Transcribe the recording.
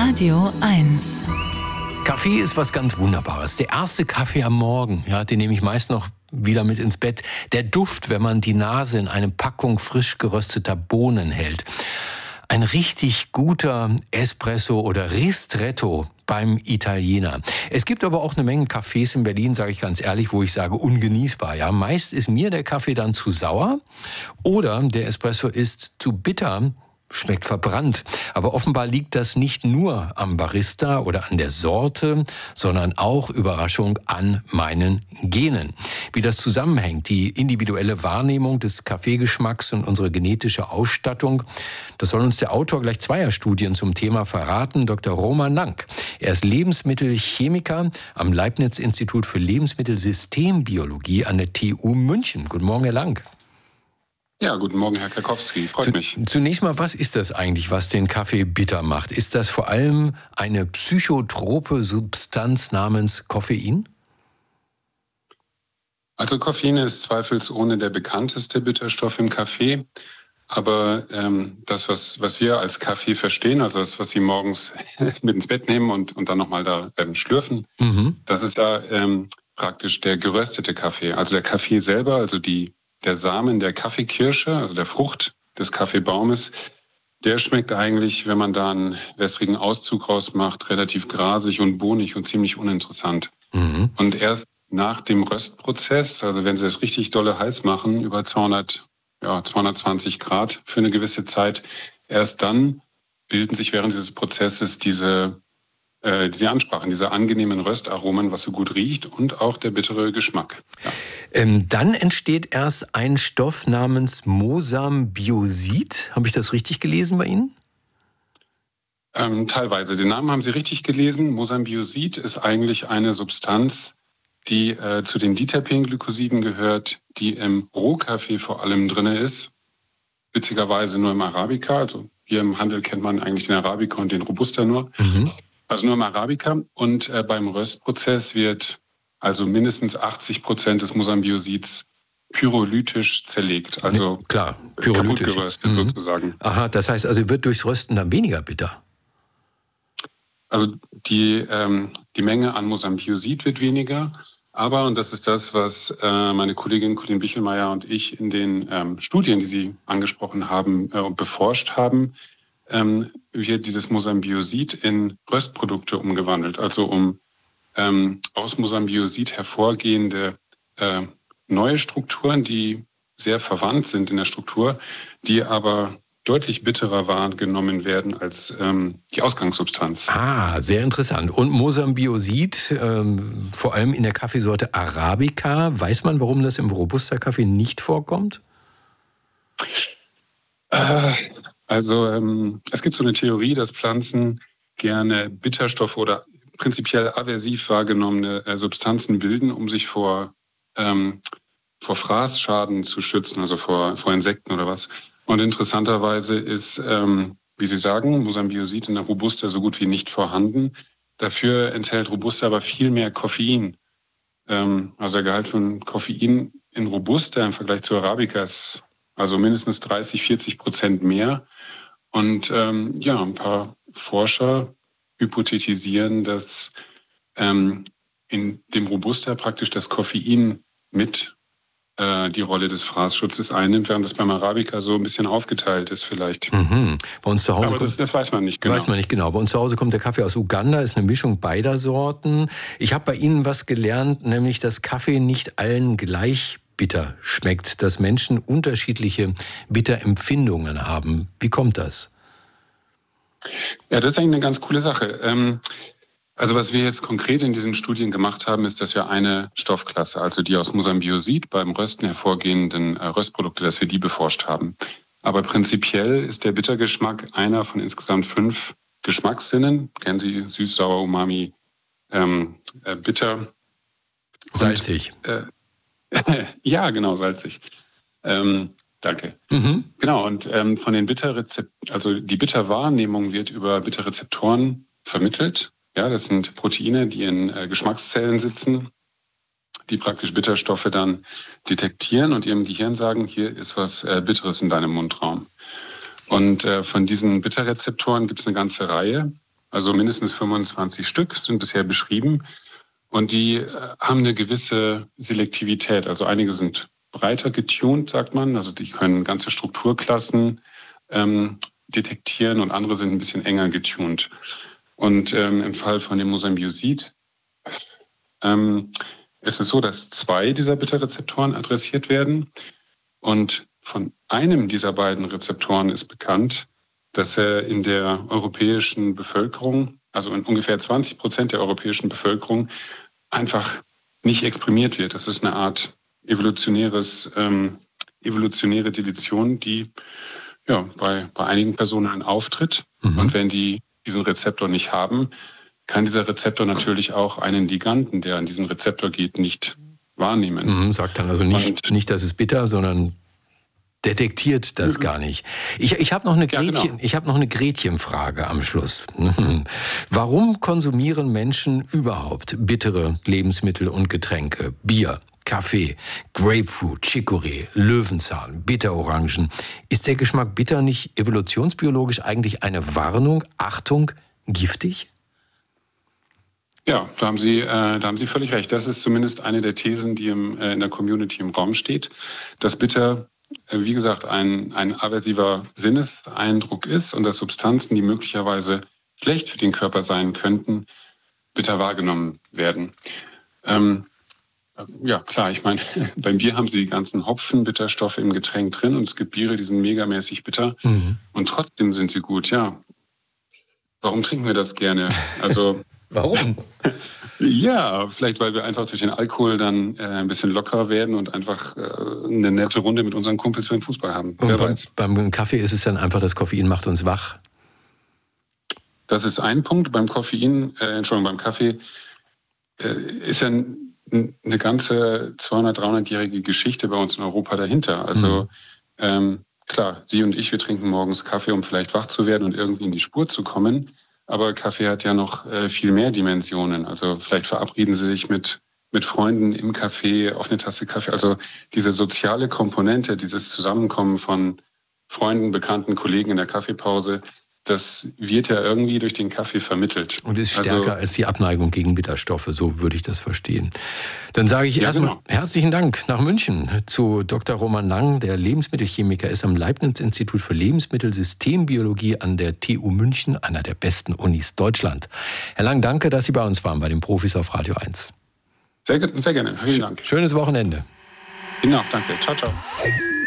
Radio 1. Kaffee ist was ganz Wunderbares. Der erste Kaffee am Morgen, ja, den nehme ich meist noch wieder mit ins Bett. Der Duft, wenn man die Nase in eine Packung frisch gerösteter Bohnen hält. Ein richtig guter Espresso oder Ristretto beim Italiener. Es gibt aber auch eine Menge Cafés in Berlin, sage ich ganz ehrlich, wo ich sage, ungenießbar. Ja, meist ist mir der Kaffee dann zu sauer oder der Espresso ist zu bitter. Schmeckt verbrannt. Aber offenbar liegt das nicht nur am Barista oder an der Sorte, sondern auch, Überraschung, an meinen Genen. Wie das zusammenhängt, die individuelle Wahrnehmung des Kaffeegeschmacks und unsere genetische Ausstattung, das soll uns der Autor gleich zweier Studien zum Thema verraten, Dr. Roman Lang. Er ist Lebensmittelchemiker am Leibniz-Institut für Lebensmittelsystembiologie an der TU München. Guten Morgen, Herr Lang. Ja, guten Morgen, Herr Karkowski. Freut mich. Zunächst mal, was ist das eigentlich, was den Kaffee bitter macht? Ist das vor allem eine psychotrope Substanz namens Koffein? Also Koffein ist zweifelsohne der bekannteste Bitterstoff im Kaffee. Aber das, was wir als Kaffee verstehen, also das, was Sie morgens mit ins Bett nehmen und dann nochmal da schlürfen, das ist da praktisch der geröstete Kaffee. Also der Kaffee selber, also der Samen der Kaffeekirsche, also der Frucht des Kaffeebaumes, der schmeckt eigentlich, wenn man da einen wässrigen Auszug rausmacht, relativ grasig und bohnig und ziemlich uninteressant. Und erst nach dem Röstprozess, also wenn Sie es richtig dolle heiß machen, über 220 Grad für eine gewisse Zeit, erst dann bilden sich während dieses Prozesses diese Ansprachen, diese angenehmen Röstaromen, was so gut riecht und auch der bittere Geschmack. Ja. Dann entsteht erst ein Stoff namens Mosambiosid. Habe ich das richtig gelesen bei Ihnen? Teilweise. Den Namen haben Sie richtig gelesen. Mosambiosid ist eigentlich eine Substanz, die zu den Diterpenglykosiden gehört, die im Rohkaffee vor allem drin ist. Witzigerweise nur im Arabica. Also hier im Handel kennt man eigentlich den Arabica und den Robusta nur. Also nur im Arabica. Und beim Röstprozess wird also mindestens 80% des Mosambiosids pyrolytisch zerlegt. Also klar, pyrolytisch kaputt geröstet sozusagen. Aha, das heißt also, wird durchs Rösten dann weniger bitter? Also die Menge an Mosambiosid wird weniger. Aber, und das ist das, was meine Kollegin Colin Bichelmeier und ich in den Studien, die Sie angesprochen haben, beforscht haben, wird dieses Mosambiosid in Röstprodukte umgewandelt. Also um aus Mosambiosid hervorgehende neue Strukturen, die sehr verwandt sind in der Struktur, die aber deutlich bitterer wahrgenommen werden als die Ausgangssubstanz. Ah, sehr interessant. Und Mosambiosid, vor allem in der Kaffeesorte Arabica, weiß man, warum das im Robusta-Kaffee nicht vorkommt? Es gibt so eine Theorie, dass Pflanzen gerne Bitterstoffe oder prinzipiell aversiv wahrgenommene Substanzen bilden, um sich vor Fraßschaden zu schützen, also vor Insekten oder was. Und interessanterweise ist, wie Sie sagen, Mosambiosid in der Robusta so gut wie nicht vorhanden. Dafür enthält Robusta aber viel mehr Koffein. Also der Gehalt von Koffein in Robusta im Vergleich zu Arabica ist also mindestens 30-40% mehr. Und ein paar Forscher hypothetisieren, dass in dem Robusta praktisch das Koffein mit die Rolle des Fraßschutzes einnimmt, während das beim Arabica so ein bisschen aufgeteilt ist vielleicht. Bei uns zu Hause aber das weiß man nicht genau. Weiß man nicht genau. Bei uns zu Hause kommt der Kaffee aus Uganda, ist eine Mischung beider Sorten. Ich habe bei Ihnen was gelernt, nämlich dass Kaffee nicht allen gleich bitter schmeckt, dass Menschen unterschiedliche Bitterempfindungen haben. Wie kommt das? Ja, das ist eigentlich eine ganz coole Sache. Also was wir jetzt konkret in diesen Studien gemacht haben, ist, dass wir eine Stoffklasse, also die aus Mosambiosid beim Rösten hervorgehenden Röstprodukte, dass wir die beforscht haben. Aber prinzipiell ist der Bittergeschmack einer von insgesamt 5 Geschmackssinnen. Kennen Sie süß, sauer, umami, bitter. Salzig. Ja, genau, salzig. Danke. Genau, und von den also die Bitterwahrnehmung wird über Bitterrezeptoren vermittelt. Ja, das sind Proteine, die in Geschmackszellen sitzen, die praktisch Bitterstoffe dann detektieren und ihrem Gehirn sagen, hier ist was Bitteres in deinem Mundraum. Und von diesen Bitterrezeptoren gibt es eine ganze Reihe. Also mindestens 25 Stück sind bisher beschrieben. Und die haben eine gewisse Selektivität. Also einige sind breiter getuned, sagt man. Also die können ganze Strukturklassen detektieren und andere sind ein bisschen enger getuned. Und im Fall von dem Mosambiosid ist es so, dass 2 dieser Bitterrezeptoren adressiert werden. Und von einem dieser beiden Rezeptoren ist bekannt, dass er in der europäischen Bevölkerung, also in ungefähr 20% der europäischen Bevölkerung, einfach nicht exprimiert wird. Das ist eine Art evolutionäre Deletion, die ja, bei einigen Personen auftritt. Und wenn die diesen Rezeptor nicht haben, kann dieser Rezeptor natürlich auch einen Liganden, der an diesen Rezeptor geht, nicht wahrnehmen. Sagt dann also nicht, das ist bitter, sondern detektiert das gar nicht. Ich habe noch eine Gretchenfrage am Schluss. Warum konsumieren Menschen überhaupt bittere Lebensmittel und Getränke? Bier, Kaffee, Grapefruit, Chicorée, Löwenzahn, Bitterorangen. Ist der Geschmack bitter nicht evolutionsbiologisch eigentlich eine Warnung? Achtung, giftig? Ja, da haben Sie völlig recht. Das ist zumindest eine der Thesen, die in der Community im Raum steht. Dass Bitter, wie gesagt, ein aversiver Sinneseindruck ist und dass Substanzen, die möglicherweise schlecht für den Körper sein könnten, bitter wahrgenommen werden. Ja, klar, ich meine, beim Bier haben Sie die ganzen Hopfenbitterstoffe im Getränk drin und es gibt Biere, die sind megamäßig bitter und trotzdem sind sie gut, ja. Warum trinken wir das gerne? Also warum? Ja, vielleicht, weil wir einfach durch den Alkohol dann ein bisschen lockerer werden und einfach eine nette Runde mit unseren Kumpels beim Fußball haben. Und beim Kaffee ist es dann einfach, das Koffein macht uns wach? Das ist ein Punkt. Beim Kaffee ist ja eine ganze 200-, 300-jährige Geschichte bei uns in Europa dahinter. Also klar, Sie und ich, wir trinken morgens Kaffee, um vielleicht wach zu werden und irgendwie in die Spur zu kommen. Aber Kaffee hat ja noch viel mehr Dimensionen. Also vielleicht verabreden Sie sich mit Freunden im Café auf eine Tasse Kaffee. Also diese soziale Komponente, dieses Zusammenkommen von Freunden, Bekannten, Kollegen in der Kaffeepause, das wird ja irgendwie durch den Kaffee vermittelt. Und ist stärker als die Abneigung gegen Bitterstoffe, so würde ich das verstehen. Dann sage ich erstmal herzlichen Dank nach München zu Dr. Roman Lang, der Lebensmittelchemiker ist am Leibniz-Institut für Lebensmittelsystembiologie an der TU München, einer der besten Unis Deutschland. Herr Lang, danke, dass Sie bei uns waren, bei den Profis auf Radio 1. Sehr gerne, vielen Dank. Schönes Wochenende. Ihnen auch, danke. Ciao, ciao.